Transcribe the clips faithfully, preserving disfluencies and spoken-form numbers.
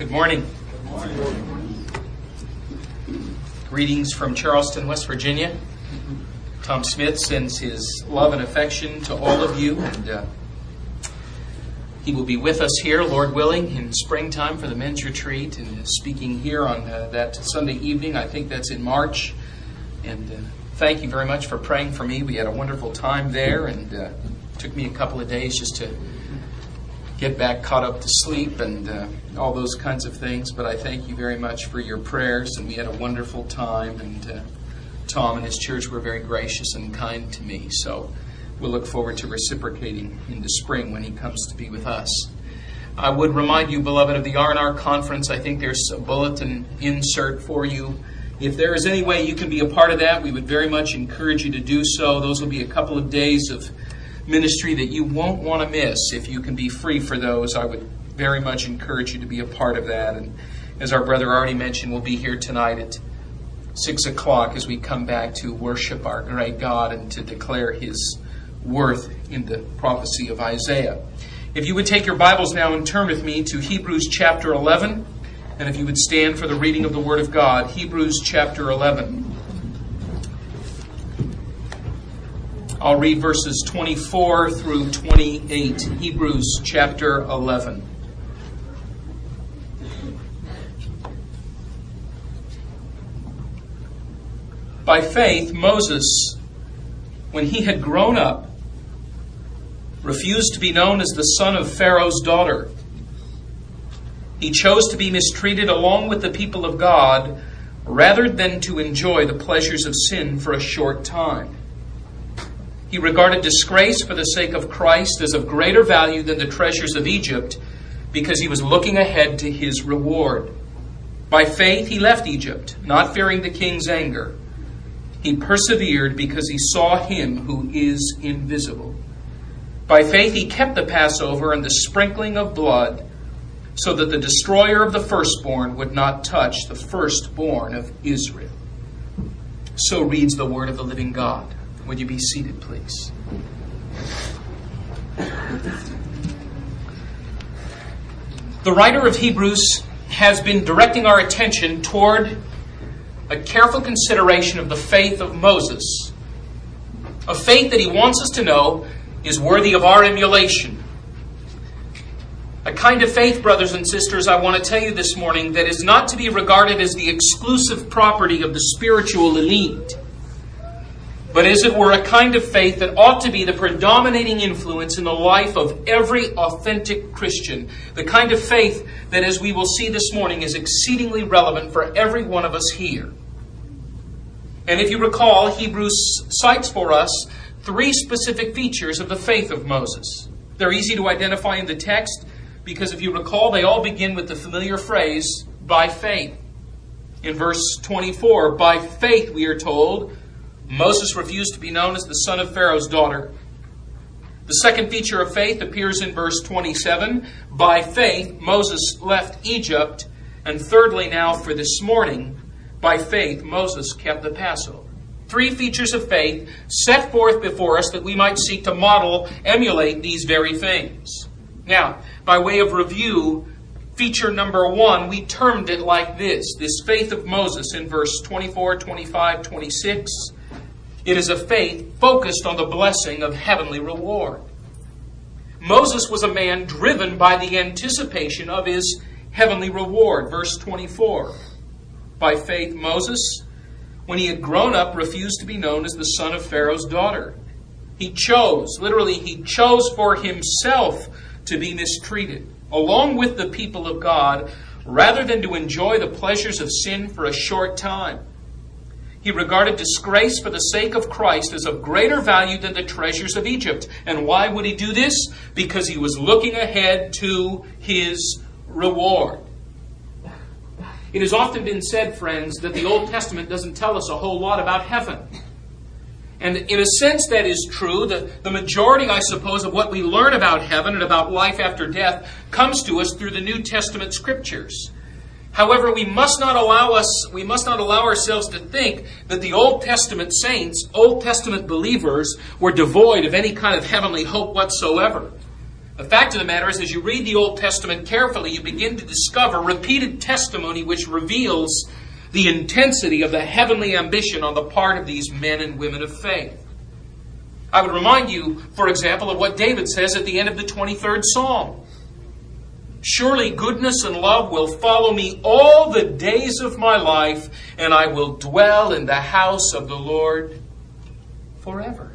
Good morning. Good morning. Greetings from Charleston, West Virginia. Tom Smith sends his love and affection to all of you, and uh, he will be with us here, Lord willing, in springtime for the men's retreat, and speaking here on uh, that Sunday evening. I think that's in March. And uh, thank you very much for praying for me. We had a wonderful time there, and uh, it took me a couple of days just to get back caught up to sleep and uh, all those kinds of things. But I thank you very much for your prayers, and we had a wonderful time. And uh, Tom and his church were very gracious and kind to me. So we'll look forward to reciprocating in the spring when he comes to be with us. I would remind you, beloved, of the R and R conference. I think there's a bulletin insert for you. If there is any way you can be a part of that, we would very much encourage you to do so. Those will be a couple of days of ministry that you won't want to miss. If you can be free for those, I would very much encourage you to be a part of that. And as our brother already mentioned, we'll be here tonight at six o'clock as we come back to worship our great God and to declare His worth in the prophecy of Isaiah. If you would take your Bibles now and turn with me to Hebrews chapter eleven, and if you would stand for the reading of the Word of God, Hebrews chapter eleven. I'll read verses twenty-four through twenty-eight. Hebrews chapter eleven. By faith, Moses, when he had grown up, refused to be known as the son of Pharaoh's daughter. He chose to be mistreated along with the people of God rather than to enjoy the pleasures of sin for a short time. He regarded disgrace for the sake of Christ as of greater value than the treasures of Egypt because he was looking ahead to his reward. By faith, he left Egypt, not fearing the king's anger. He persevered because he saw Him who is invisible. By faith, he kept the Passover and the sprinkling of blood so that the destroyer of the firstborn would not touch the firstborn of Israel. So reads the word of the living God. Would you be seated, please? The writer of Hebrews has been directing our attention toward a careful consideration of the faith of Moses. A faith that he wants us to know is worthy of our emulation. A kind of faith, brothers and sisters, I want to tell you this morning, that is not to be regarded as the exclusive property of the spiritual elite, but as it were a kind of faith that ought to be the predominating influence in the life of every authentic Christian. The kind of faith that, as we will see this morning, is exceedingly relevant for every one of us here. And if you recall, Hebrews cites for us three specific features of the faith of Moses. They're easy to identify in the text because if you recall, they all begin with the familiar phrase, by faith. In verse twenty-four, by faith, we are told, Moses refused to be known as the son of Pharaoh's daughter. The second feature of faith appears in verse twenty-seven. By faith, Moses left Egypt. And thirdly, now for this morning, by faith, Moses kept the Passover. Three features of faith set forth before us that we might seek to model, emulate these very things. Now, by way of review, feature number one, we termed it like this. This faith of Moses in verse twenty-four, twenty-five, twenty-six. It is a faith focused on the blessing of heavenly reward. Moses was a man driven by the anticipation of his heavenly reward. Verse twenty-four. By faith, Moses, when he had grown up, refused to be known as the son of Pharaoh's daughter. He chose, literally, he chose for himself to be mistreated, along with the people of God, rather than to enjoy the pleasures of sin for a short time. He regarded disgrace for the sake of Christ as of greater value than the treasures of Egypt. And why would he do this? Because he was looking ahead to his reward. It has often been said, friends, that the Old Testament doesn't tell us a whole lot about heaven. And in a sense that is true. The, the majority, I suppose, of what we learn about heaven and about life after death comes to us through the New Testament scriptures. However, we must not allow us, we must not allow ourselves to think that the Old Testament saints, Old Testament believers, were devoid of any kind of heavenly hope whatsoever. The fact of the matter is, as you read the Old Testament carefully, you begin to discover repeated testimony which reveals the intensity of the heavenly ambition on the part of these men and women of faith. I would remind you, for example, of what David says at the end of the twenty-third Psalm. Surely goodness and love will follow me all the days of my life, and I will dwell in the house of the Lord forever.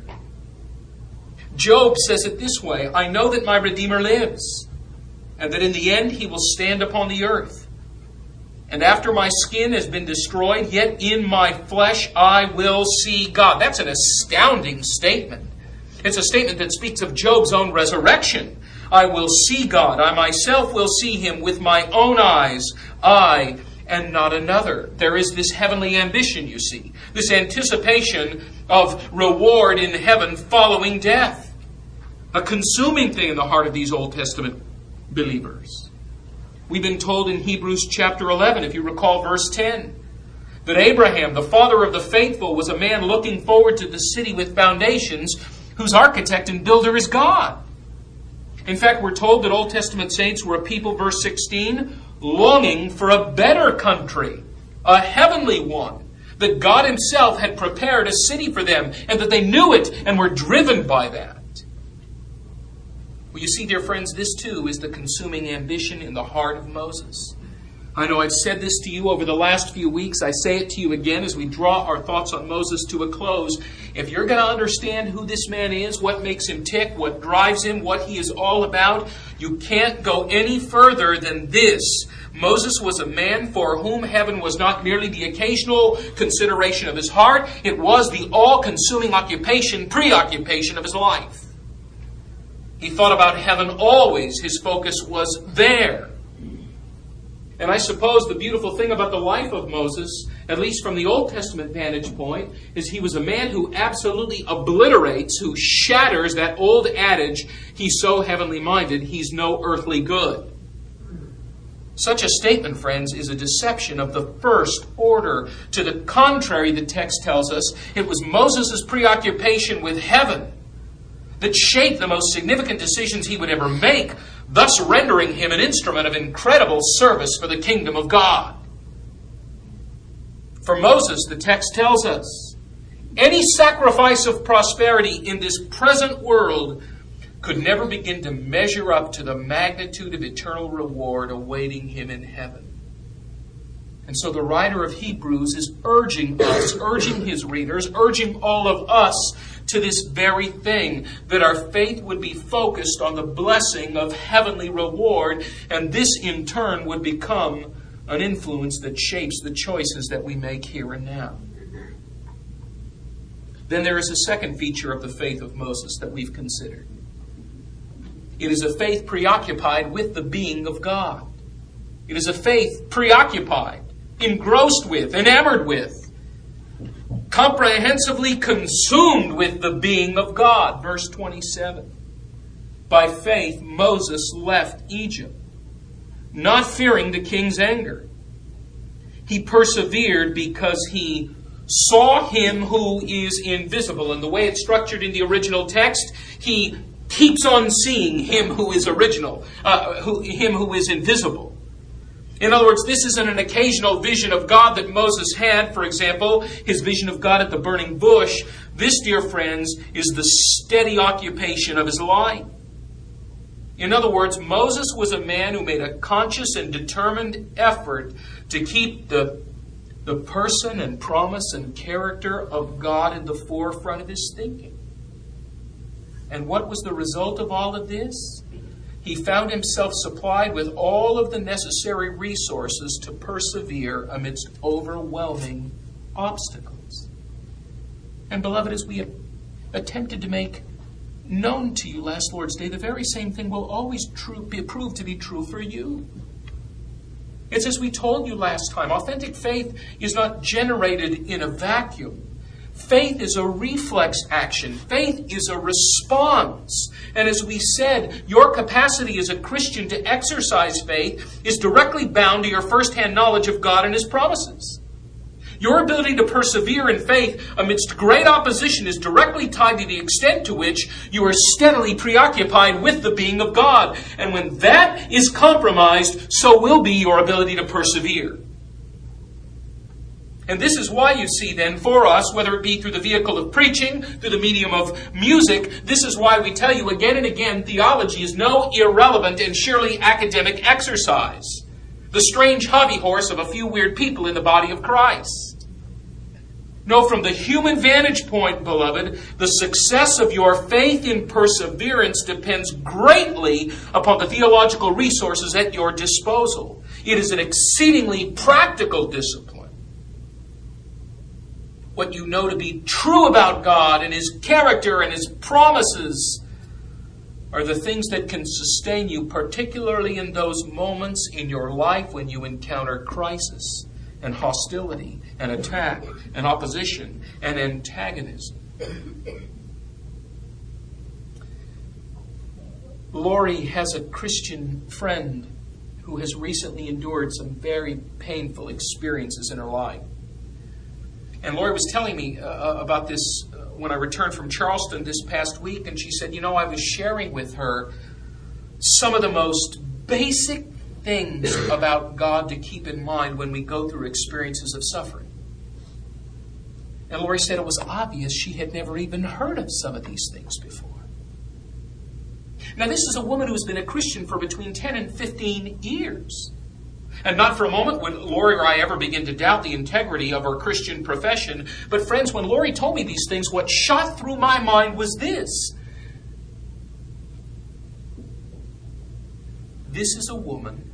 Job says it this way, I know that my Redeemer lives, and that in the end he will stand upon the earth. And after my skin has been destroyed, yet in my flesh I will see God. That's an astounding statement. It's a statement that speaks of Job's own resurrection. I will see God. I myself will see him with my own eyes. I and not another. There is this heavenly ambition, you see. This anticipation of reward in heaven following death. A consuming thing in the heart of these Old Testament believers. We've been told in Hebrews chapter eleven, if you recall verse ten, that Abraham, the father of the faithful, was a man looking forward to the city with foundations, whose architect and builder is God. In fact, we're told that Old Testament saints were a people, verse sixteen, longing for a better country, a heavenly one, that God himself had prepared a city for them, and that they knew it and were driven by that. Well, you see, dear friends, this too is the consuming ambition in the heart of Moses. I know I've said this to you over the last few weeks. I say it to you again as we draw our thoughts on Moses to a close. If you're going to understand who this man is, what makes him tick, what drives him, what he is all about, you can't go any further than this. Moses was a man for whom heaven was not merely the occasional consideration of his heart. It was the all-consuming occupation, preoccupation of his life. He thought about heaven always. His focus was there. And I suppose the beautiful thing about the life of Moses, at least from the Old Testament vantage point, is he was a man who absolutely obliterates, who shatters that old adage, he's so heavenly minded, he's no earthly good. Such a statement, friends, is a deception of the first order. To the contrary, the text tells us, it was Moses' preoccupation with heaven that shaped the most significant decisions he would ever make, thus rendering him an instrument of incredible service for the kingdom of God. For Moses, the text tells us, any sacrifice of prosperity in this present world could never begin to measure up to the magnitude of eternal reward awaiting him in heaven. And so the writer of Hebrews is urging us, urging his readers, urging all of us to this very thing, that our faith would be focused on the blessing of heavenly reward, and this in turn would become an influence that shapes the choices that we make here and now. Then there is a second feature of the faith of Moses that we've considered. It is a faith preoccupied with the being of God. It is a faith preoccupied, engrossed with, enamored with, comprehensively consumed with the being of God. Verse twenty-seven. By faith, Moses left Egypt, not fearing the king's anger. He persevered because he saw him who is invisible. And the way it's structured in the original text, he keeps on seeing him who is original, uh, who, him who is invisible. In other words, this isn't an occasional vision of God that Moses had. For example, his vision of God at the burning bush. This, dear friends, is the steady occupation of his life. In other words, Moses was a man who made a conscious and determined effort to keep the, the person and promise and character of God in the forefront of his thinking. And what was the result of all of this? He found himself supplied with all of the necessary resources to persevere amidst overwhelming obstacles. And beloved, as we have attempted to make known to you last Lord's Day, the very same thing will always true, be proved to be true for you. It's as we told you last time, authentic faith is not generated in a vacuum. Faith is a reflex action. Faith is a response. And as we said, your capacity as a Christian to exercise faith is directly bound to your first-hand knowledge of God and His promises. Your ability to persevere in faith amidst great opposition is directly tied to the extent to which you are steadily preoccupied with the being of God. And when that is compromised, so will be your ability to persevere. And this is why you see then for us, whether it be through the vehicle of preaching, through the medium of music, this is why we tell you again and again, theology is no irrelevant and sheerly academic exercise. The strange hobby horse of a few weird people in the body of Christ. No, from the human vantage point, beloved, the success of your faith in perseverance depends greatly upon the theological resources at your disposal. It is an exceedingly practical discipline. What you know to be true about God and His character and His promises are the things that can sustain you, particularly in those moments in your life when you encounter crisis and hostility and attack and opposition and antagonism. Lori has a Christian friend who has recently endured some very painful experiences in her life. And Lori was telling me uh, about this uh, when I returned from Charleston this past week, and she said, you know, I was sharing with her some of the most basic things about God to keep in mind when we go through experiences of suffering. And Lori said it was obvious she had never even heard of some of these things before. Now, this is a woman who has been a Christian for between ten and fifteen years. And not for a moment would Lori or I ever begin to doubt the integrity of our Christian profession. But friends, when Lori told me these things, what shot through my mind was this. This is a woman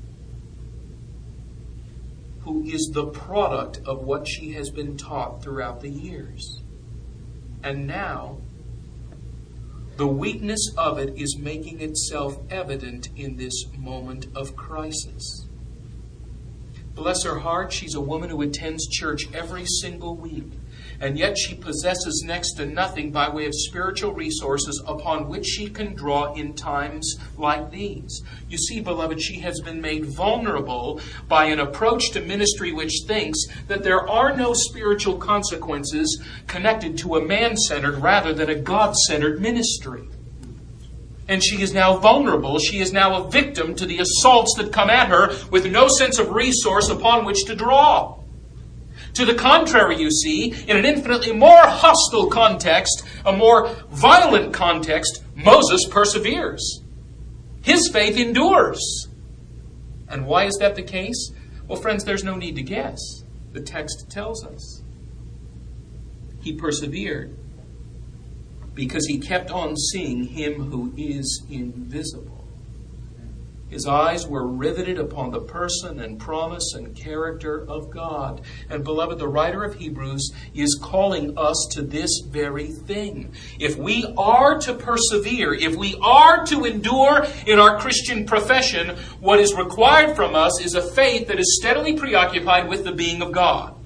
who is the product of what she has been taught throughout the years. And now, the weakness of it is making itself evident in this moment of crisis. Bless her heart, she's a woman who attends church every single week. And yet she possesses next to nothing by way of spiritual resources upon which she can draw in times like these. You see, beloved, she has been made vulnerable by an approach to ministry which thinks that there are no spiritual consequences connected to a man-centered rather than a God-centered ministry. And she is now vulnerable. She is now a victim to the assaults that come at her with no sense of resource upon which to draw. To the contrary, you see, in an infinitely more hostile context, a more violent context, Moses perseveres. His faith endures. And why is that the case? Well, friends, there's no need to guess. The text tells us. He persevered because he kept on seeing Him who is invisible. His eyes were riveted upon the person and promise and character of God. And beloved, the writer of Hebrews is calling us to this very thing. If we are to persevere, if we are to endure in our Christian profession, what is required from us is a faith that is steadily preoccupied with the being of God.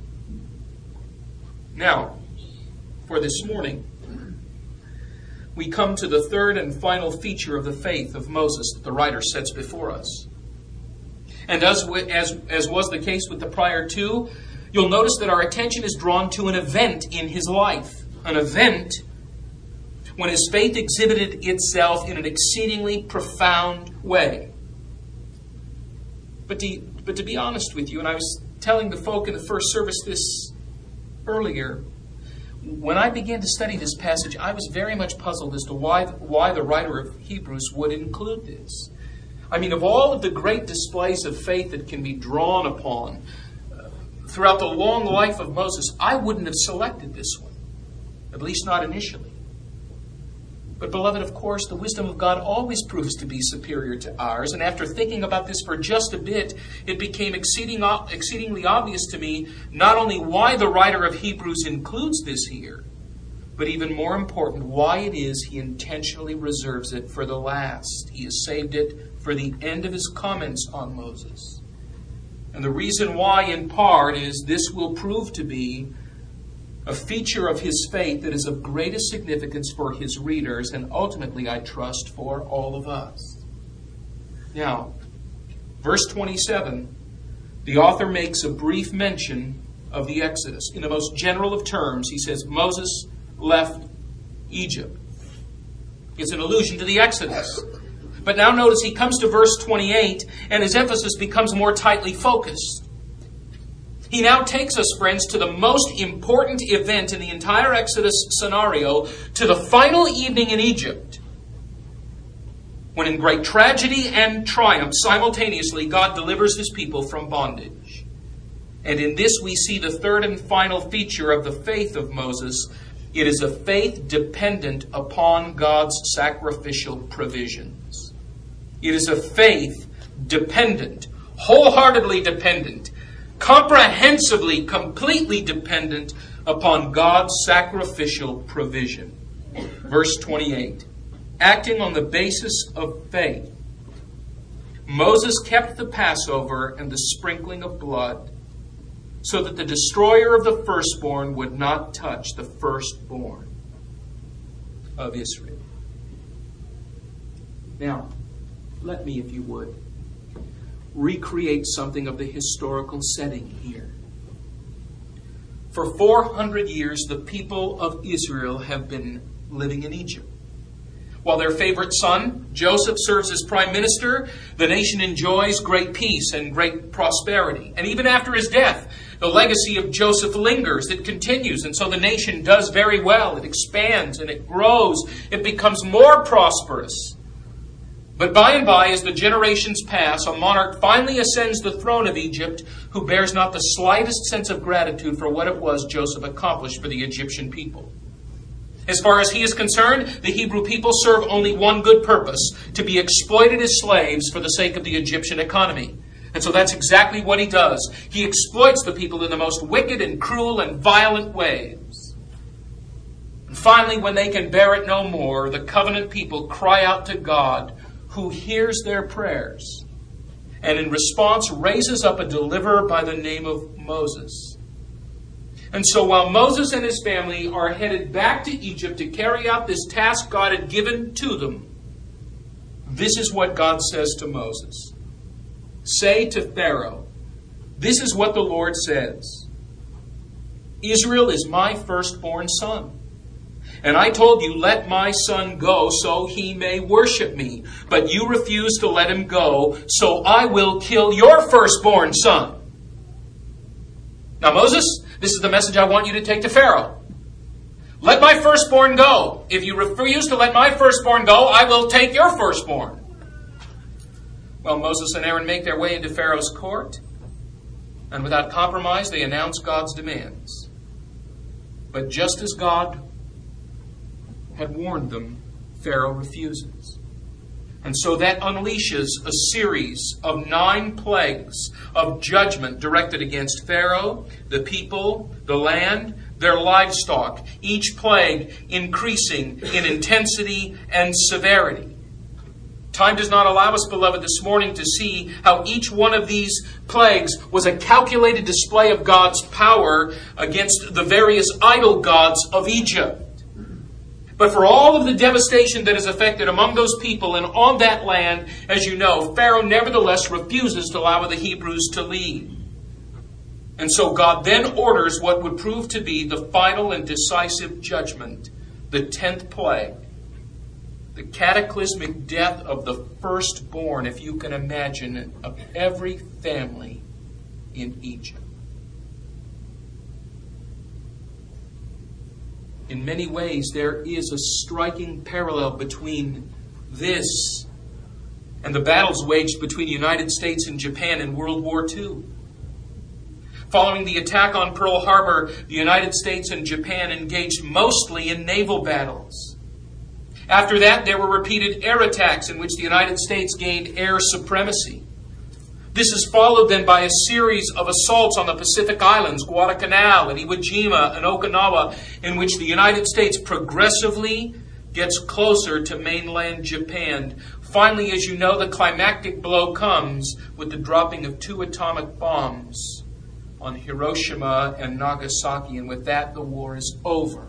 Now, for this morning, we come to the third and final feature of the faith of Moses that the writer sets before us. And as, as, as was the case with the prior two, you'll notice that our attention is drawn to an event in his life. An event when his faith exhibited itself in an exceedingly profound way. But to, but to be honest with you, and I was telling the folk in the first service this earlier, when I began to study this passage, I was very much puzzled as to why, why the writer of Hebrews would include this. I mean, of all of the great displays of faith that can be drawn upon uh, throughout the long life of Moses, I wouldn't have selected this one, at least not initially. But beloved, of course, the wisdom of God always proves to be superior to ours. And after thinking about this for just a bit, it became exceeding, exceedingly obvious to me not only why the writer of Hebrews includes this here, but even more important, why it is he intentionally reserves it for the last. He has saved it for the end of his comments on Moses. And the reason why, in part, is this will prove to be a feature of his faith that is of greatest significance for his readers and ultimately, I trust, for all of us. Now, verse twenty-seven, the author makes a brief mention of the Exodus. In the most general of terms, he says Moses left Egypt. It's an allusion to the Exodus. But now notice he comes to verse twenty-eight, and his emphasis becomes more tightly focused. He now takes us, friends, to the most important event in the entire Exodus scenario, to the final evening in Egypt, when in great tragedy and triumph, simultaneously, God delivers his people from bondage. And in this we see the third and final feature of the faith of Moses. It is a faith dependent upon God's sacrificial provisions. It is a faith dependent, wholeheartedly dependent, comprehensively, completely dependent upon God's sacrificial provision. Verse twenty-eight. Acting on the basis of faith, Moses kept the Passover and the sprinkling of blood, so that the destroyer of the firstborn would not touch the firstborn of Israel. Now, let me, if you would, recreate something of the historical setting here. For four hundred years, the people of Israel have been living in Egypt. While their favorite son, Joseph, serves as prime minister, the nation enjoys great peace and great prosperity. And even after his death, the legacy of Joseph lingers. It continues. And so the nation does very well. It expands and it grows. It becomes more prosperous. But by and by, as the generations pass, a monarch finally ascends the throne of Egypt who bears not the slightest sense of gratitude for what it was Joseph accomplished for the Egyptian people. As far as he is concerned, the Hebrew people serve only one good purpose: to be exploited as slaves for the sake of the Egyptian economy. And so that's exactly what he does. He exploits the people in the most wicked and cruel and violent ways. And finally, when they can bear it no more, the covenant people cry out to God, who hears their prayers, and in response raises up a deliverer by the name of Moses. And so while Moses and his family are headed back to Egypt to carry out this task God had given to them, this is what God says to Moses. Say to Pharaoh, this is what the Lord says. Israel is my firstborn son. And I told you, let my son go so he may worship me. But you refuse to let him go, so I will kill your firstborn son. Now, Moses, this is the message I want you to take to Pharaoh. Let my firstborn go. If you refuse to let my firstborn go, I will take your firstborn. Well, Moses and Aaron make their way into Pharaoh's court, and without compromise, they announce God's demands. But just as God had warned them, Pharaoh refuses. And so that unleashes a series of nine plagues of judgment directed against Pharaoh, the people, the land, their livestock, each plague increasing in intensity and severity. Time does not allow us, beloved, this morning to see how each one of these plagues was a calculated display of God's power against the various idol gods of Egypt. But for all of the devastation that is affected among those people and on that land, as you know, Pharaoh nevertheless refuses to allow the Hebrews to leave. And so God then orders what would prove to be the final and decisive judgment, the tenth plague. The cataclysmic death of the firstborn, if you can imagine, of every family in Egypt. In many ways, there is a striking parallel between this and the battles waged between the United States and Japan in World War Two. Following the attack on Pearl Harbor, the United States and Japan engaged mostly in naval battles. After that, there were repeated air attacks in which the United States gained air supremacy. This is followed then by a series of assaults on the Pacific Islands, Guadalcanal and Iwo Jima and Okinawa, in which the United States progressively gets closer to mainland Japan. Finally, as you know, the climactic blow comes with the dropping of two atomic bombs on Hiroshima and Nagasaki, and with that the war is over.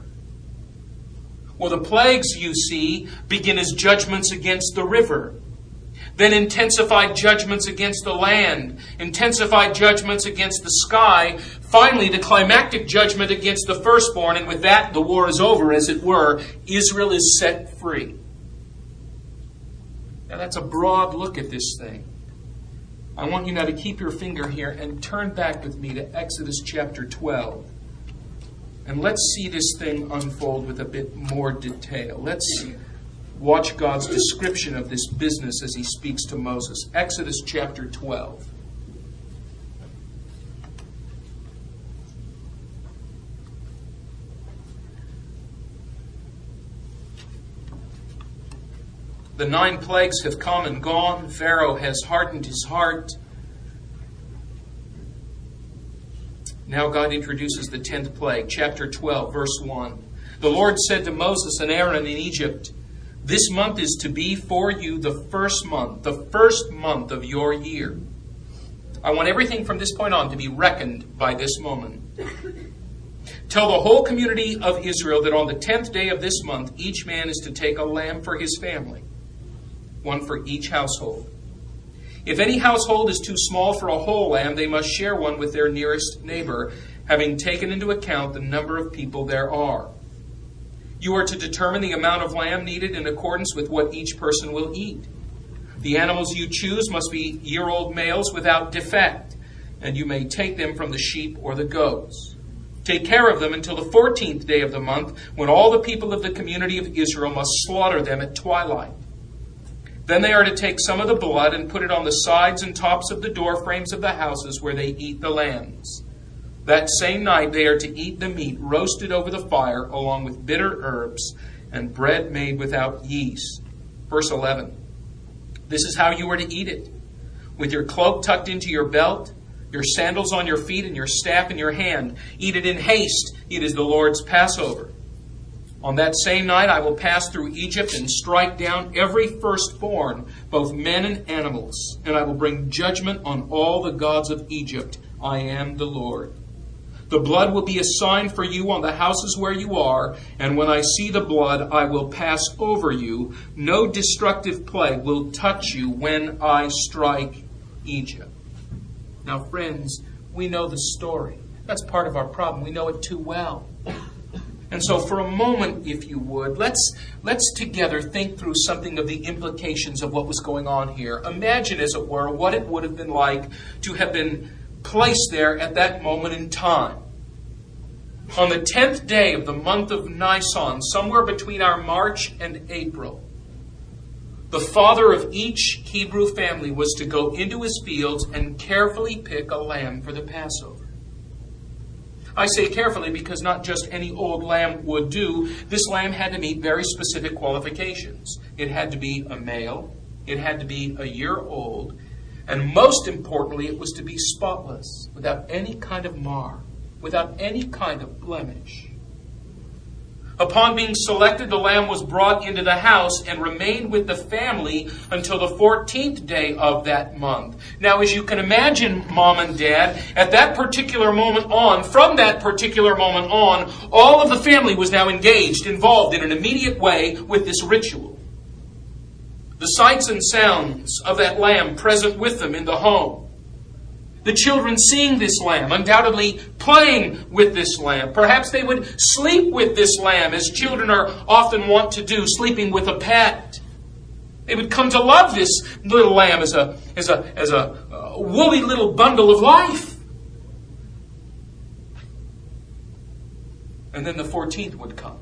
Well, the plagues, you see, begin as judgments against the river. then intensified judgments against the land, intensified judgments against the sky, finally the climactic judgment against the firstborn, and with that the war is over, as it were. Israel is set free. Now that's a broad look at this thing. I want you now to keep your finger here and turn back with me to Exodus chapter twelve. And let's see this thing unfold with a bit more detail. Let's watch God's description of this business as he speaks to Moses. Exodus chapter twelve. The nine plagues have come and gone. Pharaoh has hardened his heart. Now God introduces the tenth plague. Chapter twelve, verse one. The Lord said to Moses and Aaron in Egypt, "This month is to be for you the first month, the first month of your year." I want everything from this point on to be reckoned by this moment. Tell the whole community of Israel that on the tenth day of this month, each man is to take a lamb for his family, one for each household. If any household is too small for a whole lamb, they must share one with their nearest neighbor, having taken into account the number of people there are. You are to determine the amount of lamb needed in accordance with what each person will eat. The animals you choose must be year-old males without defect, and you may take them from the sheep or the goats. Take care of them until the fourteenth day of the month, when all the people of the community of Israel must slaughter them at twilight. Then they are to take some of the blood and put it on the sides and tops of the door frames of the houses where they eat the lambs. That same night they are to eat the meat roasted over the fire, along with bitter herbs and bread made without yeast. Verse eleven. This is how you are to eat it: with your cloak tucked into your belt, your sandals on your feet, and your staff in your hand. Eat it in haste. It is the Lord's Passover. On that same night I will pass through Egypt and strike down every firstborn, both men and animals, and I will bring judgment on all the gods of Egypt. I am the Lord. The blood will be a sign for you on the houses where you are, and when I see the blood, I will pass over you. No destructive plague will touch you when I strike Egypt. Now, friends, we know the story. That's part of our problem. We know it too well. And so for a moment, if you would, let's let's together think through something of the implications of what was going on here. Imagine, as it were, what it would have been like to have been placed there at that moment in time. On the tenth day of the month of Nisan, somewhere between our March and April, the father of each Hebrew family was to go into his fields and carefully pick a lamb for the Passover. I say carefully because not just any old lamb would do. This lamb had to meet very specific qualifications. It had to be a male. It had to be a year old. And most importantly, it was to be spotless, without any kind of mar, without any kind of blemish. Upon being selected, the lamb was brought into the house and remained with the family until the fourteenth day of that month. Now, as you can imagine, Mom and Dad, at that particular moment on, from that particular moment on, all of the family was now engaged, involved in an immediate way with this ritual. The sights and sounds of that lamb present with them in the home. The children seeing this lamb, undoubtedly playing with this lamb. Perhaps they would sleep with this lamb, as children are often wont to do, sleeping with a pet. They would come to love this little lamb as a, as a, as a uh, woolly little bundle of life. And then the fourteenth would come.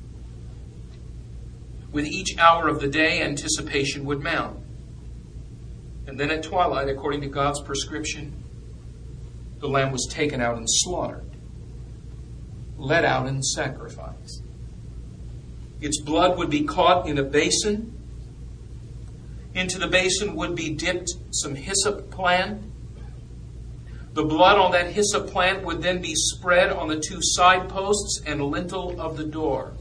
With each hour of the day, anticipation would mount. And then at twilight, according to God's prescription, the lamb was taken out and slaughtered, let out and sacrificed. Its blood would be caught in a basin. Into the basin would be dipped some hyssop plant. The blood on that hyssop plant would then be spread on the two side posts and lintel of the door.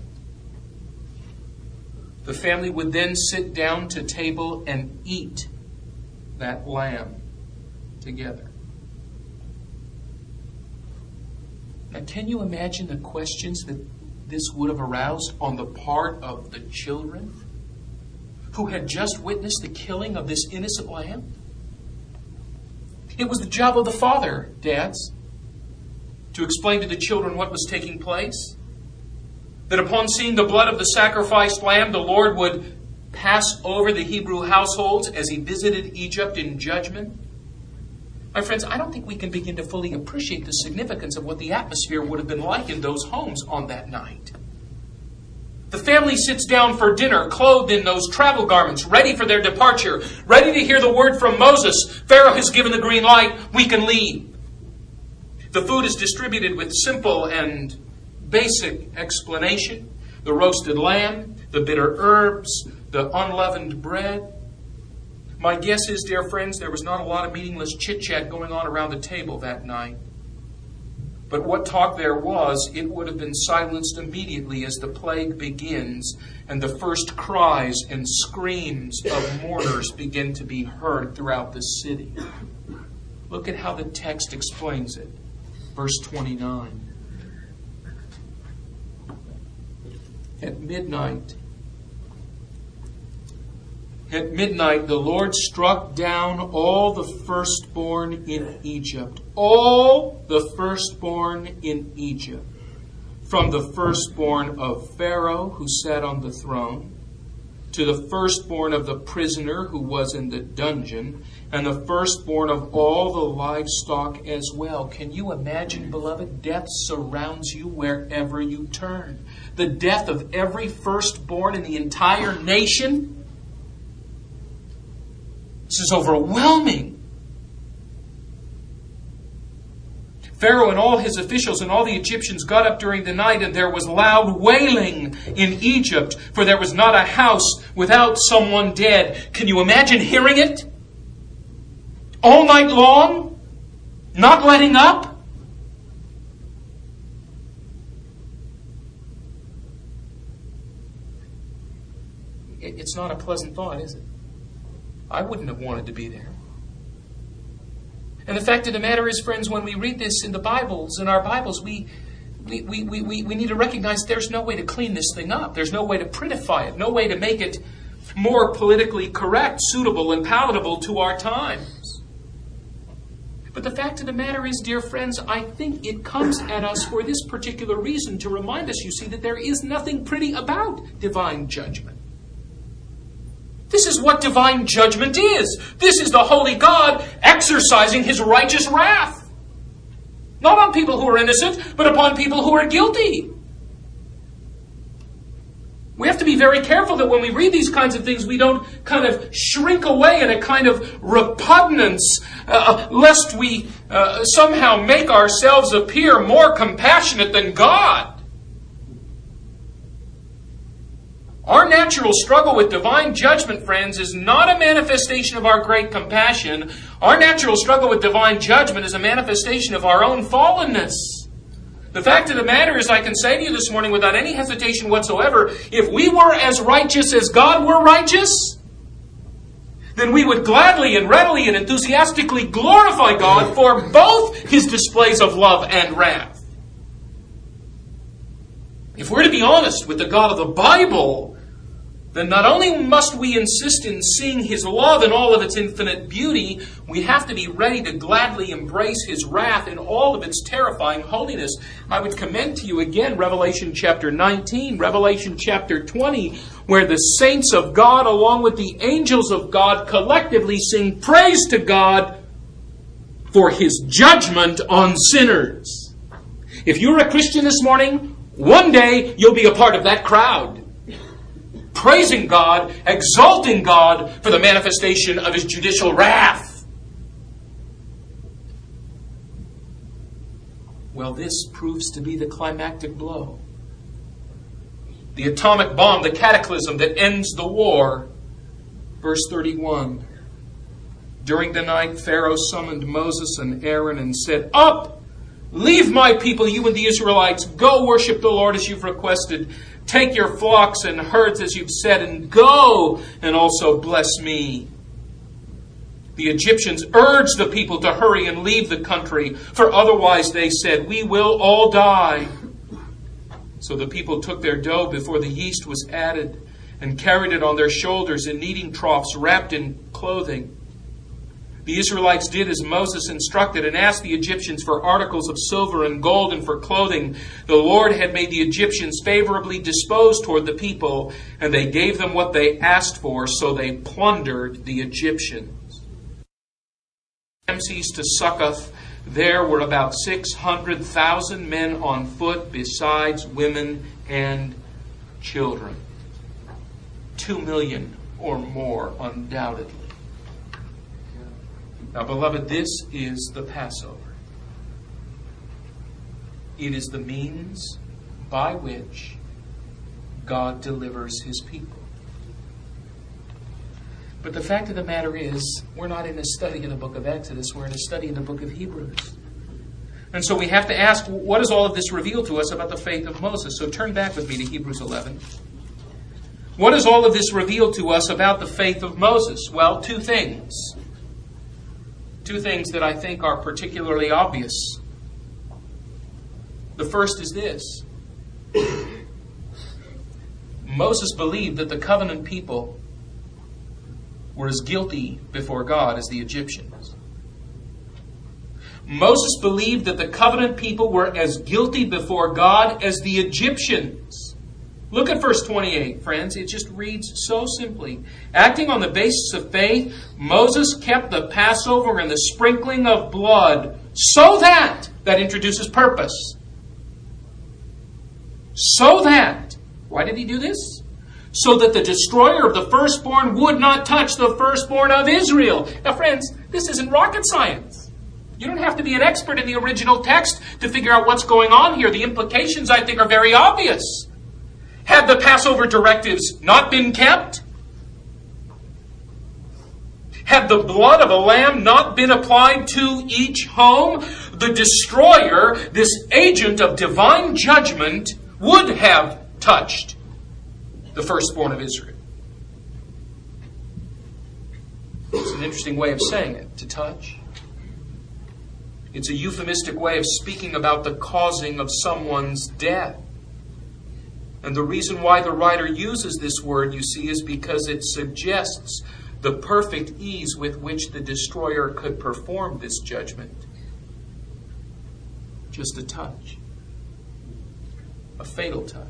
The family would then sit down to table and eat that lamb together. Now, can you imagine the questions that this would have aroused on the part of the children, who had just witnessed the killing of this innocent lamb? It was the job of the father, dads, to explain to the children what was taking place. That upon seeing the blood of the sacrificed lamb, the Lord would pass over the Hebrew households as he visited Egypt in judgment. My friends, I don't think we can begin to fully appreciate the significance of what the atmosphere would have been like in those homes on that night. The family sits down for dinner, clothed in those travel garments, ready for their departure, ready to hear the word from Moses. Pharaoh has given the green light, we can leave. The food is distributed with simple and basic explanation. The roasted lamb, the bitter herbs, the unleavened bread. My guess is, dear friends, there was not a lot of meaningless chit-chat going on around the table that night. But what talk there was, it would have been silenced immediately as the plague begins and the first cries and screams of mourners begin to be heard throughout the city. Look at how the text explains it. Verse twenty-nine. At midnight, At midnight, the Lord struck down all the firstborn in Egypt. All the firstborn in Egypt. From the firstborn of Pharaoh, who sat on the throne, to the firstborn of the prisoner who was in the dungeon, and the firstborn of all the livestock as well. Can you imagine, beloved? Death surrounds you wherever you turn. The death of every firstborn in the entire nation. This is overwhelming. Pharaoh and all his officials and all the Egyptians got up during the night, and there was loud wailing in Egypt, for there was not a house without someone dead. Can you imagine hearing it? All night long? Not letting up? It's not a pleasant thought, is it? I wouldn't have wanted to be there. And the fact of the matter is, friends, when we read this in the Bibles, in our Bibles, we we, we, we, we need to recognize there's no way to clean this thing up. There's no way to prettify it. No way to make it more politically correct, suitable, and palatable to our times. But the fact of the matter is, dear friends, I think it comes at us for this particular reason, to remind us, you see, that there is nothing pretty about divine judgment. This is what divine judgment is. This is the holy God exercising his righteous wrath. Not on people who are innocent, but upon people who are guilty. We have to be very careful that when we read these kinds of things, we don't kind of shrink away in a kind of repugnance, uh, lest we uh, somehow make ourselves appear more compassionate than God. Our natural struggle with divine judgment, friends, is not a manifestation of our great compassion. Our natural struggle with divine judgment is a manifestation of our own fallenness. The fact of the matter is, I can say to you this morning without any hesitation whatsoever, if we were as righteous as God were righteous, then we would gladly and readily and enthusiastically glorify God for both his displays of love and wrath. If we're to be honest with the God of the Bible, then not only must we insist in seeing his love in all of its infinite beauty, we have to be ready to gladly embrace his wrath in all of its terrifying holiness. I would commend to you again Revelation chapter nineteen, Revelation chapter twenty, where the saints of God along with the angels of God collectively sing praise to God for his judgment on sinners. If you're a Christian this morning, one day you'll be a part of that crowd, praising God, exalting God for the manifestation of his judicial wrath. Well, this proves to be the climactic blow. The atomic bomb, the cataclysm that ends the war. Verse thirty-one. During the night, Pharaoh summoned Moses and Aaron and said, "Up! Leave my people, you and the Israelites. Go worship the Lord as you've requested. Take your flocks and herds as you've said, and go and also bless me." The Egyptians urged the people to hurry and leave the country, for otherwise, they said, we will all die. So the people took their dough before the yeast was added, and carried it on their shoulders in kneading troughs wrapped in clothing. The Israelites did as Moses instructed and asked the Egyptians for articles of silver and gold and for clothing. The Lord had made the Egyptians favorably disposed toward the people, and they gave them what they asked for, so they plundered the Egyptians. Ramses to Succoth, there were about six hundred thousand men on foot, besides women and children. Two million or more, undoubtedly. Now, beloved, this is the Passover. It is the means by which God delivers His people. But the fact of the matter is, we're not in a study in the book of Exodus, we're in a study in the book of Hebrews. And so we have to ask, what does all of this reveal to us about the faith of Moses? So turn back with me to Hebrews eleven. What does all of this reveal to us about the faith of Moses? Well, two things. Two things that I think are particularly obvious. The first is this. Moses believed that the covenant people were as guilty before God as the Egyptians. Moses believed that the covenant people were as guilty before God as the Egyptians. Look at verse twenty-eight, friends. It just reads so simply. Acting on the basis of faith, Moses kept the Passover and the sprinkling of blood so that, that introduces purpose. So that, why did he do this? So that the destroyer of the firstborn would not touch the firstborn of Israel. Now, friends, this isn't rocket science. You don't have to be an expert in the original text to figure out what's going on here. The implications, I think, are very obvious. Had the Passover directives not been kept? Had the blood of a lamb not been applied to each home? The destroyer, this agent of divine judgment, would have touched the firstborn of Israel. It's an interesting way of saying it, to touch. It's a euphemistic way of speaking about the causing of someone's death. And the reason why the writer uses this word, you see, is because it suggests the perfect ease with which the destroyer could perform this judgment. Just a touch. A fatal touch.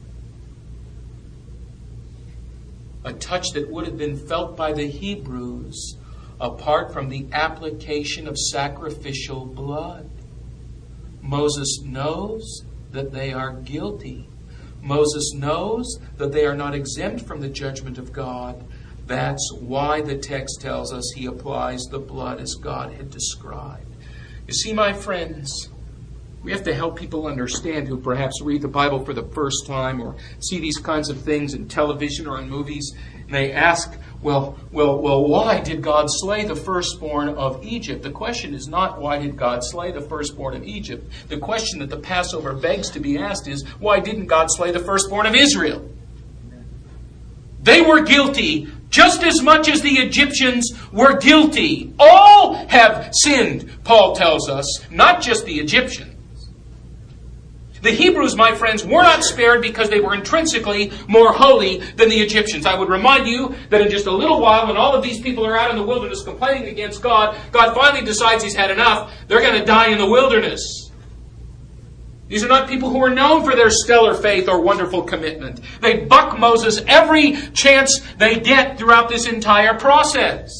A touch that would have been felt by the Hebrews apart from the application of sacrificial blood. Moses knows that they are guilty. Moses knows that they are not exempt from the judgment of God. That's why the text tells us he applies the blood as God had described. You see, my friends, we have to help people understand who perhaps read the Bible for the first time or see these kinds of things in television or in movies. And they ask, well, well, well, why did God slay the firstborn of Egypt? The question is not why did God slay the firstborn of Egypt. The question that the Passover begs to be asked is, why didn't God slay the firstborn of Israel? They were guilty just as much as the Egyptians were guilty. All have sinned, Paul tells us, not just the Egyptians. The Hebrews, my friends, were not spared because they were intrinsically more holy than the Egyptians. I would remind you that in just a little while, when all of these people are out in the wilderness complaining against God, God finally decides He's had enough. They're going to die in the wilderness. These are not people who are known for their stellar faith or wonderful commitment. They buck Moses every chance they get throughout this entire process.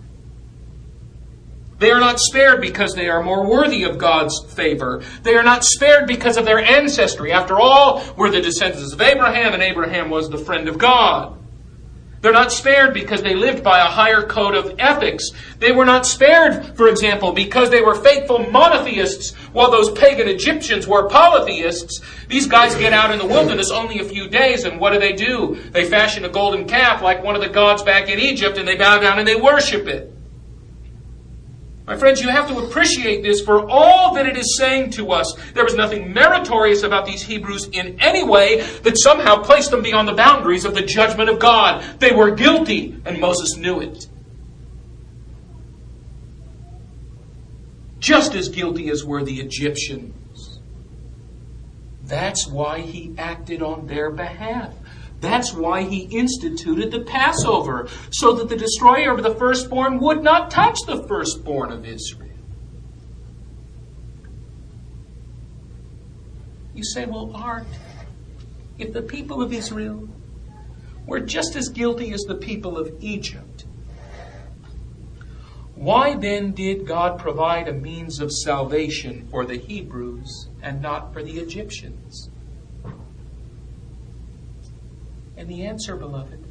They are not spared because they are more worthy of God's favor. They are not spared because of their ancestry. After all, we're the descendants of Abraham, and Abraham was the friend of God. They're not spared because they lived by a higher code of ethics. They were not spared, for example, because they were faithful monotheists while those pagan Egyptians were polytheists. These guys get out in the wilderness only a few days, and what do they do? They fashion a golden calf like one of the gods back in Egypt, and they bow down and they worship it. My friends, you have to appreciate this for all that it is saying to us. There was nothing meritorious about these Hebrews in any way that somehow placed them beyond the boundaries of the judgment of God. They were guilty, and Moses knew it. Just as guilty as were the Egyptians. That's why he acted on their behalf. That's why he instituted the Passover, so that the destroyer of the firstborn would not touch the firstborn of Israel. You say, well, Art, if the people of Israel were just as guilty as the people of Egypt, why then did God provide a means of salvation for the Hebrews and not for the Egyptians? And the answer, beloved,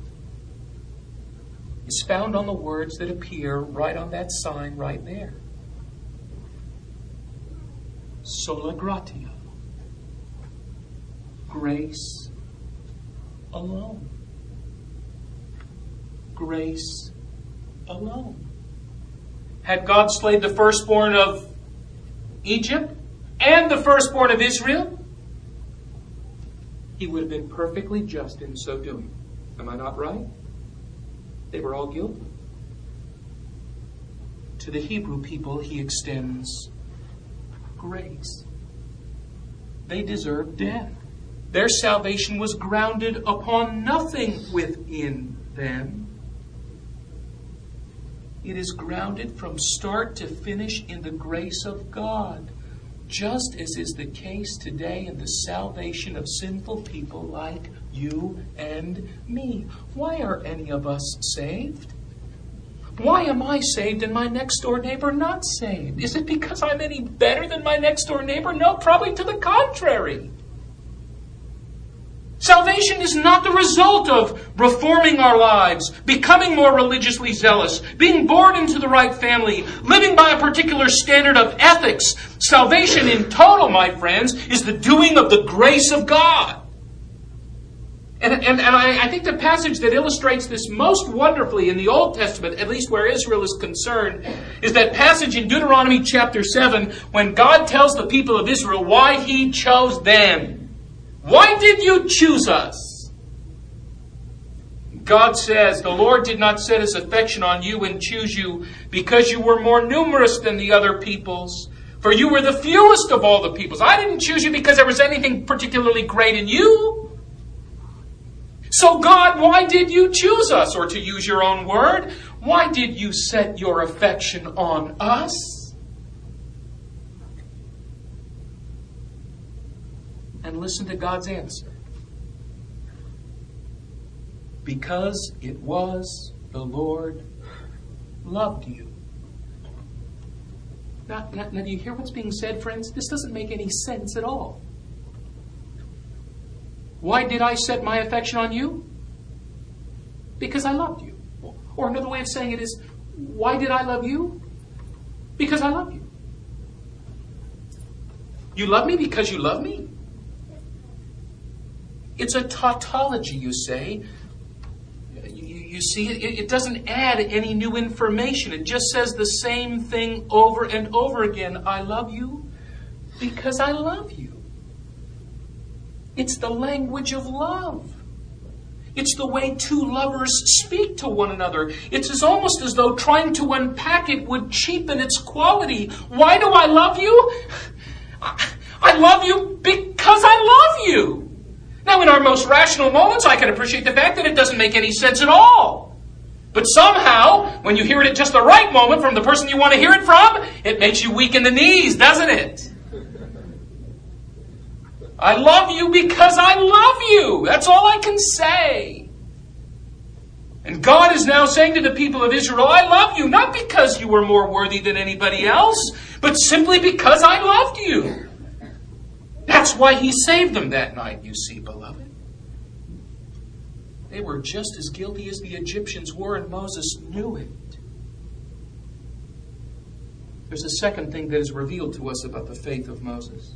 is found on the words that appear right on that sign right there. Sola gratia. Grace alone. Grace alone. Had God slayed the firstborn of Egypt and the firstborn of Israel, he would have been perfectly just in so doing. Am I not right? They were all guilty. To the Hebrew people, he extends grace. They deserved death. Their salvation was grounded upon nothing within them. It is grounded from start to finish in the grace of God, just as is the case today in the salvation of sinful people like you and me. Why are any of us saved? Why am I saved and my next door neighbor not saved? Is it because I'm any better than my next door neighbor? No, probably to the contrary. Salvation is not the result of reforming our lives, becoming more religiously zealous, being born into the right family, living by a particular standard of ethics. Salvation in total, my friends, is the doing of the grace of God. And, and, and I, I think the passage that illustrates this most wonderfully in the Old Testament, at least where Israel is concerned, is that passage in Deuteronomy chapter seven, when God tells the people of Israel why he chose them. Why did you choose us? God says, the Lord did not set his affection on you and choose you because you were more numerous than the other peoples. For you were the fewest of all the peoples. I didn't choose you because there was anything particularly great in you. So God, why did you choose us? Or to use your own word, why did you set your affection on us? And listen to God's answer. Because it was the Lord loved you. Now, now, now, do you hear what's being said, friends? This doesn't make any sense at all. Why did I set my affection on you? Because I loved you. Or another way of saying it is, why did I love you? Because I love you. You love me because you love me? It's a tautology, you say. You, you see, it, it doesn't add any new information. It just says the same thing over and over again. I love you because I love you. It's the language of love. It's the way two lovers speak to one another. It's as almost as though trying to unpack it would cheapen its quality. Why do I love you? I love you because I love you. Now, in our most rational moments, I can appreciate the fact that it doesn't make any sense at all. But somehow, when you hear it at just the right moment from the person you want to hear it from, it makes you weak in the knees, doesn't it? I love you because I love you. That's all I can say. And God is now saying to the people of Israel, I love you, not because you were more worthy than anybody else, but simply because I loved you. That's why he saved them that night, you see, beloved. They were just as guilty as the Egyptians were, and Moses knew it. There's a second thing that is revealed to us about the faith of Moses.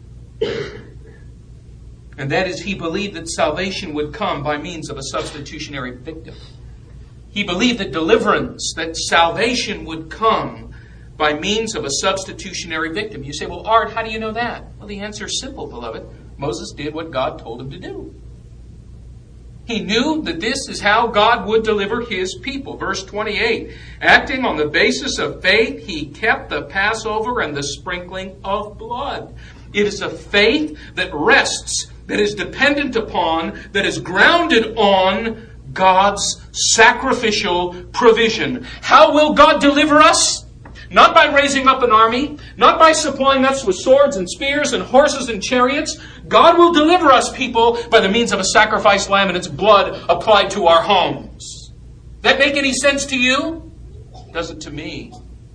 And that is, he believed that salvation would come by means of a substitutionary victim. He believed that deliverance, that salvation would come by means of a substitutionary victim. You say, well, Art, how do you know that? Well, the answer is simple, beloved. Moses did what God told him to do. He knew that this is how God would deliver his people. Verse twenty-eight, acting on the basis of faith, he kept the Passover and the sprinkling of blood. It is a faith that rests that is dependent upon, that is grounded on God's sacrificial provision. How will God deliver us? Not by raising up an army, not by supplying us with swords and spears and horses and chariots. God will deliver us, people, by the means of a sacrificed lamb and its blood applied to our homes. That make any sense to you? Does it to me?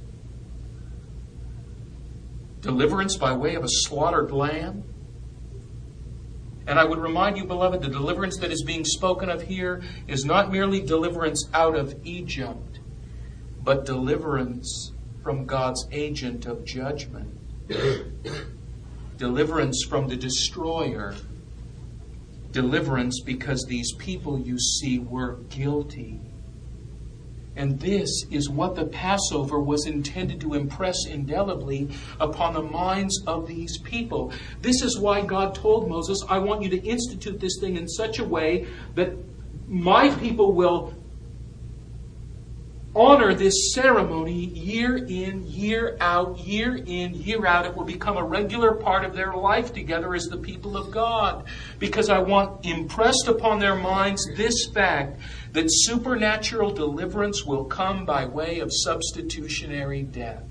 Deliverance by way of a slaughtered lamb? And I would remind you, beloved, the deliverance that is being spoken of here is not merely deliverance out of Egypt, but deliverance from God's agent of judgment. Deliverance from the destroyer. Deliverance because these people, you see, were guilty. And this is what the Passover was intended to impress indelibly upon the minds of these people. This is why God told Moses, I want you to institute this thing in such a way that my people will honor this ceremony year in, year out, year in, year out. It will become a regular part of their life together as the people of God. Because I want impressed upon their minds this fact, that supernatural deliverance will come by way of substitutionary death.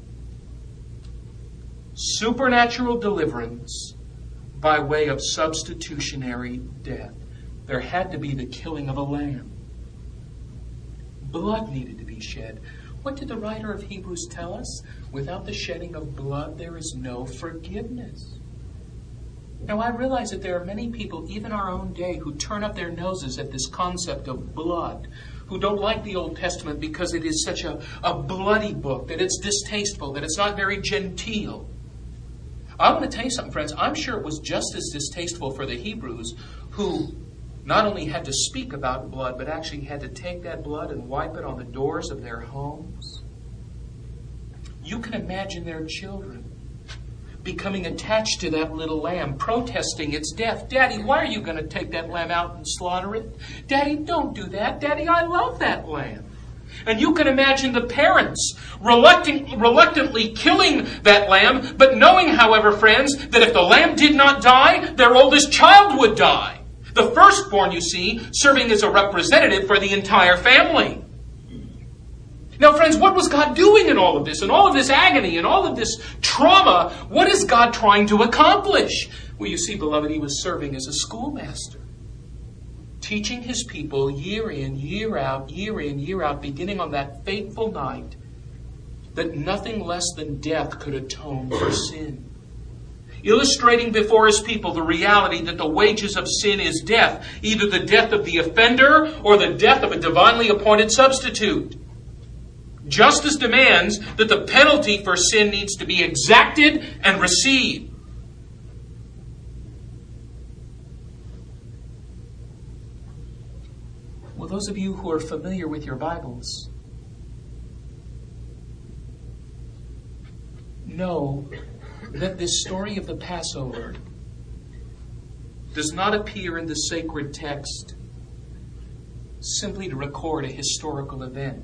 Supernatural deliverance by way of substitutionary death. There had to be the killing of a lamb. Blood needed to be shed. What did the writer of Hebrews tell us? Without the shedding of blood, there is no forgiveness. Now, I realize that there are many people, even our own day, who turn up their noses at this concept of blood, who don't like the Old Testament because it is such a, a bloody book, that it's distasteful, that it's not very genteel. I want to tell you something, friends. I'm sure it was just as distasteful for the Hebrews, who not only had to speak about blood, but actually had to take that blood and wipe it on the doors of their homes. You can imagine their children becoming attached to that little lamb, protesting its death. Daddy, why are you going to take that lamb out and slaughter it? Daddy, don't do that. Daddy, I love that lamb. And you can imagine the parents reluctant, reluctantly killing that lamb, but knowing, however, friends, that if the lamb did not die, their oldest child would die. The firstborn, you see, serving as a representative for the entire family. Now, friends, what was God doing in all of this? In all of this agony, in all of this trauma, what is God trying to accomplish? Well, you see, beloved, He was serving as a schoolmaster, teaching His people year in, year out, year in, year out, beginning on that fateful night, that nothing less than death could atone for sin. Illustrating before His people the reality that the wages of sin is death, either the death of the offender or the death of a divinely appointed substitute. Justice demands that the penalty for sin needs to be exacted and received. Well, those of you who are familiar with your Bibles know that this story of the Passover does not appear in the sacred text simply to record a historical event,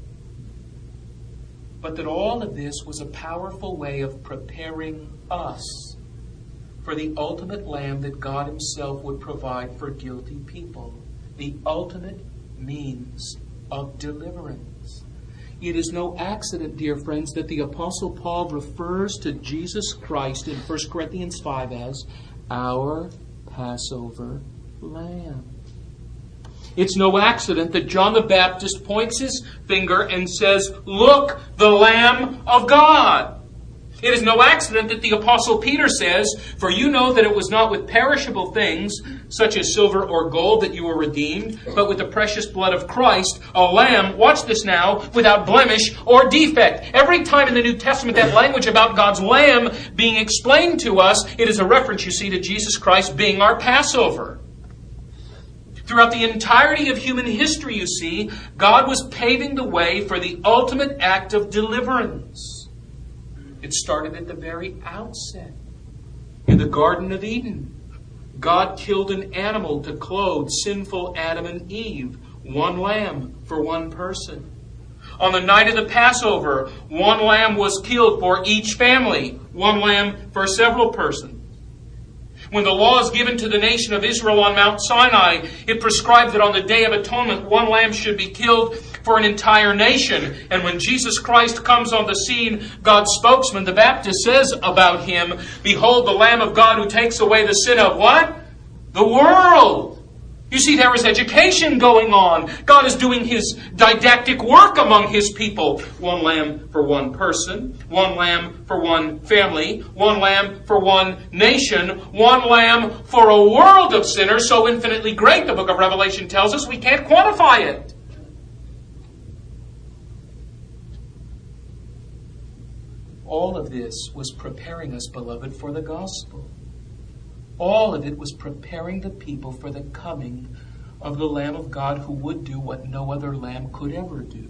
but that all of this was a powerful way of preparing us for the ultimate lamb that God Himself would provide for guilty people. The ultimate means of deliverance. It is no accident, dear friends, that the Apostle Paul refers to Jesus Christ in First Corinthians five as our Passover lamb. It's no accident that John the Baptist points his finger and says, "Look, the Lamb of God." It is no accident that the Apostle Peter says, "For you know that it was not with perishable things, such as silver or gold, that you were redeemed, but with the precious blood of Christ, a lamb," watch this now, "without blemish or defect." Every time in the New Testament that language about God's lamb being explained to us, it is a reference, you see, to Jesus Christ being our Passover. Throughout the entirety of human history, you see, God was paving the way for the ultimate act of deliverance. It started at the very outset. In the Garden of Eden, God killed an animal to clothe sinful Adam and Eve. One lamb for one person. On the night of the Passover, one lamb was killed for each family. One lamb for several persons. When the law is given to the nation of Israel on Mount Sinai, it prescribed that on the Day of Atonement, one lamb should be killed for an entire nation. And when Jesus Christ comes on the scene, God's spokesman, the Baptist, says about him, "Behold the Lamb of God who takes away the sin of" what? The world. You see, there is education going on. God is doing His didactic work among His people. One lamb for one person. One lamb for one family. One lamb for one nation. One lamb for a world of sinners so infinitely great, the book of Revelation tells us, we can't quantify it. All of this was preparing us, beloved, for the gospel. All of it was preparing the people for the coming of the Lamb of God who would do what no other lamb could ever do.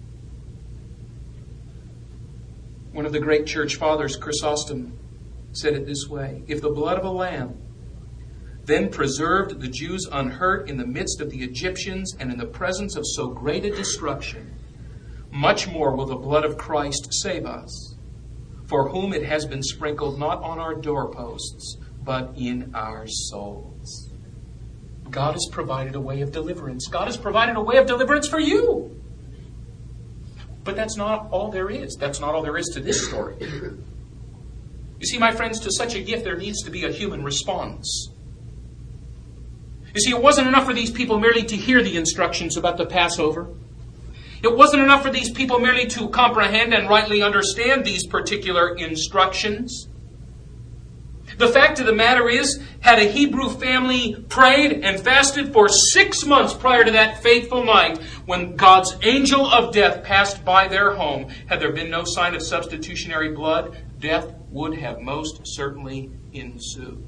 One of the great church fathers, Chrysostom, said it this way: "If the blood of a lamb then preserved the Jews unhurt in the midst of the Egyptians and in the presence of so great a destruction, much more will the blood of Christ save us, for whom it has been sprinkled not on our doorposts, but in our souls." God has provided a way of deliverance. God has provided a way of deliverance for you. But that's not all there is. That's not all there is to this story. You see, my friends, to such a gift there needs to be a human response. You see, it wasn't enough for these people merely to hear the instructions about the Passover. It wasn't enough for these people merely to comprehend and rightly understand these particular instructions. The fact of the matter is, had a Hebrew family prayed and fasted for six months prior to that fateful night when God's angel of death passed by their home, had there been no sign of substitutionary blood, death would have most certainly ensued.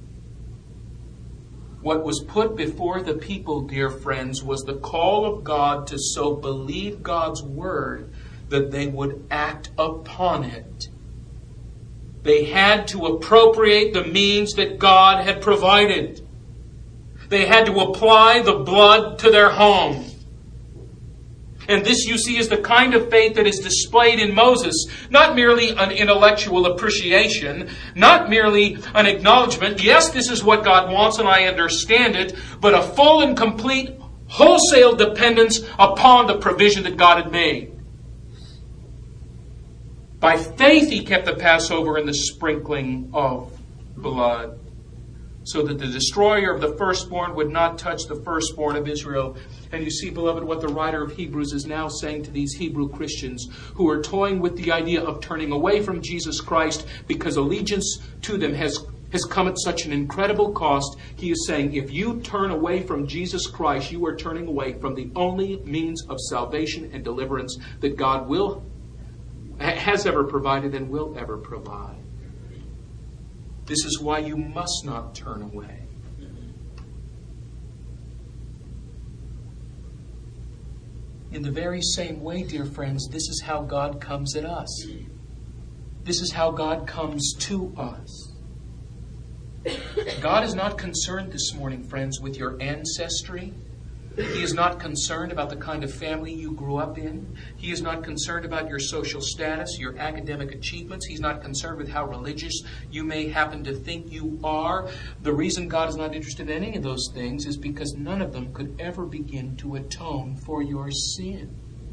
What was put before the people, dear friends, was the call of God to so believe God's word that they would act upon it. They had to appropriate the means that God had provided. They had to apply the blood to their home. And this, you see, is the kind of faith that is displayed in Moses. Not merely an intellectual appreciation, not merely an acknowledgement, yes, this is what God wants and I understand it, but a full and complete wholesale dependence upon the provision that God had made. By faith he kept the Passover and the sprinkling of blood, so that the destroyer of the firstborn would not touch the firstborn of Israel. And you see, beloved, what the writer of Hebrews is now saying to these Hebrew Christians who are toying with the idea of turning away from Jesus Christ because allegiance to them has, has come at such an incredible cost. He is saying, if you turn away from Jesus Christ, you are turning away from the only means of salvation and deliverance that God will has ever provided and will ever provide. This is why you must not turn away. In the very same way, dear friends, this is how God comes at us. This is how God comes to us. God is not concerned this morning, friends, with your ancestry. He is not concerned about the kind of family you grew up in. He is not concerned about your social status, your academic achievements. He's not concerned with how religious you may happen to think you are. The reason God is not interested in any of those things is because none of them could ever begin to atone for your sin.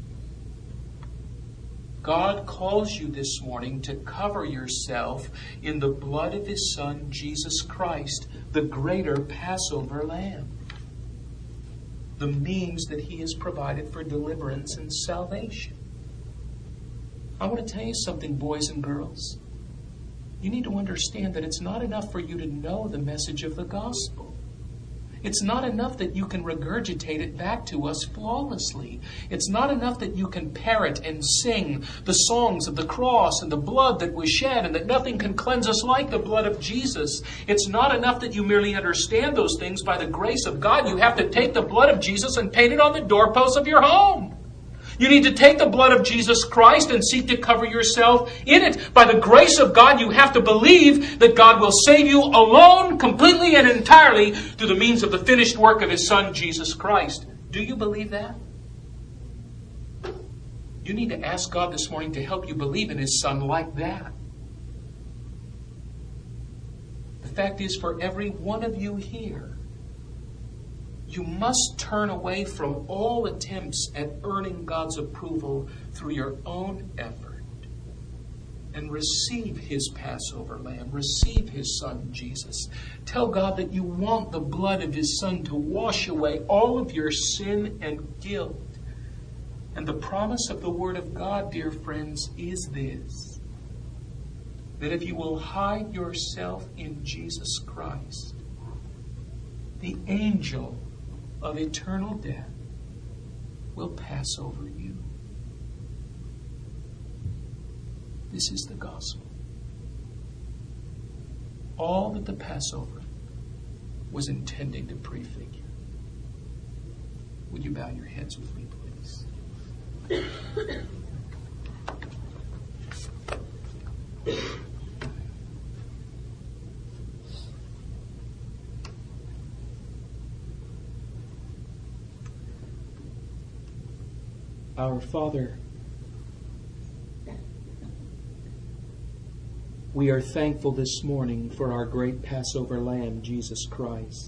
God calls you this morning to cover yourself in the blood of His Son, Jesus Christ, the greater Passover Lamb. The means that He has provided for deliverance and salvation. I want to tell you something, boys and girls. You need to understand that it's not enough for you to know the message of the gospel. It's not enough that you can regurgitate it back to us flawlessly. It's not enough that you can parrot and sing the songs of the cross and the blood that was shed and that nothing can cleanse us like the blood of Jesus. It's not enough that you merely understand those things by the grace of God. You have to take the blood of Jesus and paint it on the doorposts of your home. You need to take the blood of Jesus Christ and seek to cover yourself in it. By the grace of God, you have to believe that God will save you alone, completely and entirely through the means of the finished work of His Son, Jesus Christ. Do you believe that? You need to ask God this morning to help you believe in His Son like that. The fact is, for every one of you here, you must turn away from all attempts at earning God's approval through your own effort and receive His Passover lamb. Receive His Son, Jesus. Tell God that you want the blood of His Son to wash away all of your sin and guilt. And the promise of the Word of God, dear friends, is this: that if you will hide yourself in Jesus Christ, the angel of eternal death will pass over you. This is the gospel. All that the Passover was intending to prefigure. Would you bow your heads with me, please? Our Father, we are thankful this morning for our great Passover Lamb, Jesus Christ.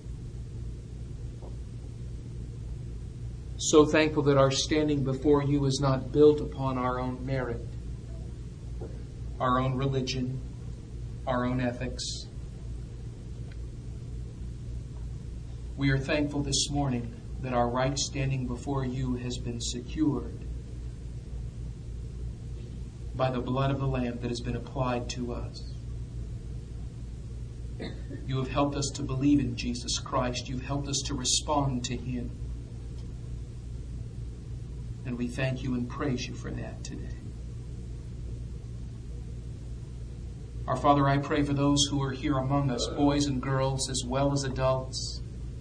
So thankful that our standing before you is not built upon our own merit, our own religion, our own ethics. We are thankful this morning that our right standing before you has been secured by the blood of the Lamb that has been applied to us. You have helped us to believe in Jesus Christ. You've helped us to respond to Him. And we thank you and praise you for that today. Our Father, I pray for those who are here among us, boys and girls as well as adults,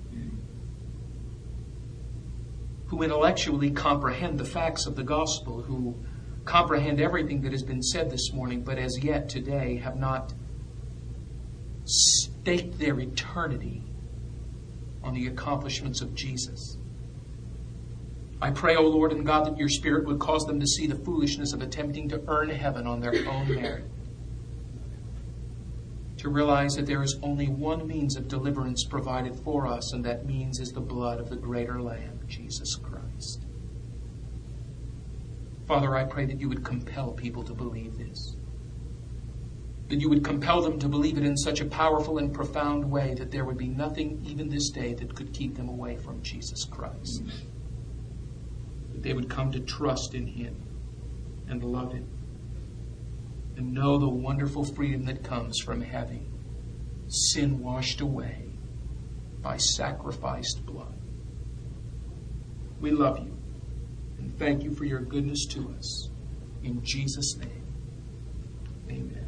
who intellectually comprehend the facts of the gospel, who comprehend everything that has been said this morning, but as yet today have not staked their eternity on the accomplishments of Jesus. I pray, O Lord and God, that your Spirit would cause them to see the foolishness of attempting to earn heaven on their own merit, to realize that there is only one means of deliverance provided for us, and that means is the blood of the greater Lamb, Jesus Christ. Father, I pray that you would compel people to believe this, that you would compel them to believe it in such a powerful and profound way that there would be nothing even this day that could keep them away from Jesus Christ. That they would come to trust in Him and love Him and know the wonderful freedom that comes from having sin washed away by sacrificed blood. We love you and thank you for your goodness to us. In Jesus' name, amen.